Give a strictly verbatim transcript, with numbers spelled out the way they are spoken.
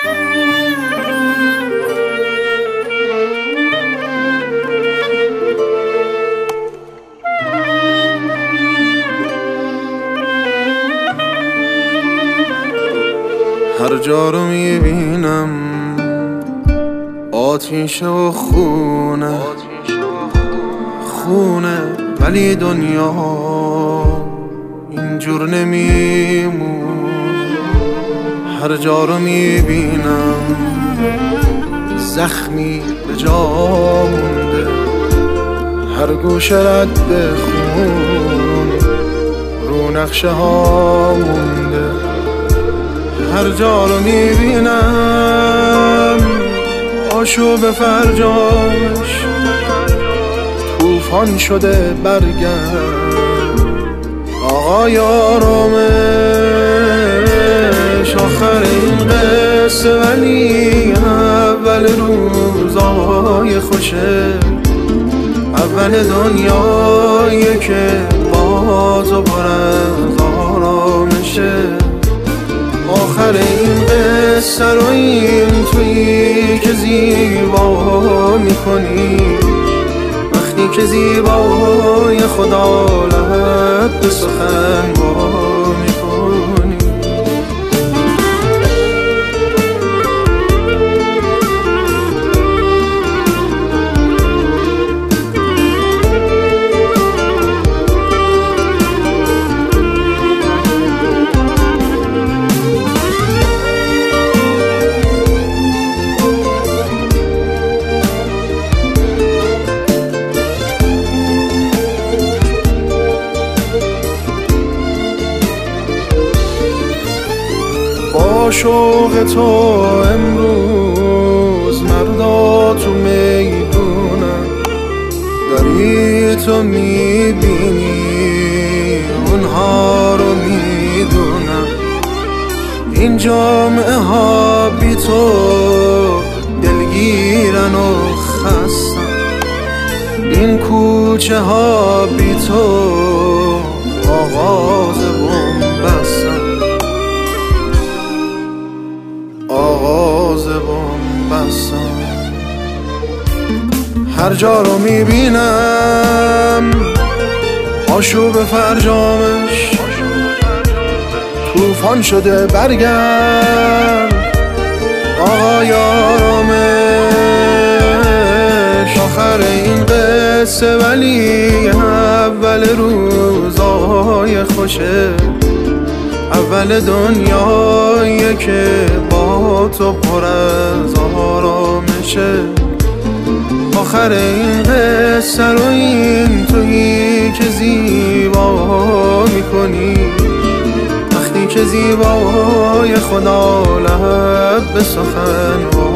هر جا رو میبینم آتیش و خونه خونه، ولی دنیا اینجور نمیمون. هر جا رو میبینم زخمی به جا مونده، هر گوشه رد به خون رو نقشه ها مونده. هر جا رو میبینم آشوب فرجاش طوفان شده برگرد. آقای آرامش آخر این قصه، ولی اول روزای خوشه، اول دنیایی که باز و پر از آرامشه. آخر این قصه رو این تویی که زیبا میکنی، وقتی که زیبای خدا لب به سخن وا میکنی. با شوق تو امروز مردا تو میدونن، داری تو میبینی اونها رو میدونن. این جامعه ها بی تو دلگیرن و خستن، این کوچه ها بی تو آغاز بن‌بستن، آغاز بن‌بستن. هر جا رو میبینم آشوب فرجامش طوفان شده برگرد. آقای آرامش آخر این قصه، ولی اول روزای خوشه، اول دنیایی که با تو پر از آرامشه. آخر این قصه رو این تویی که زیبا میکنی، وقتی که زیبای خدا لب به سخن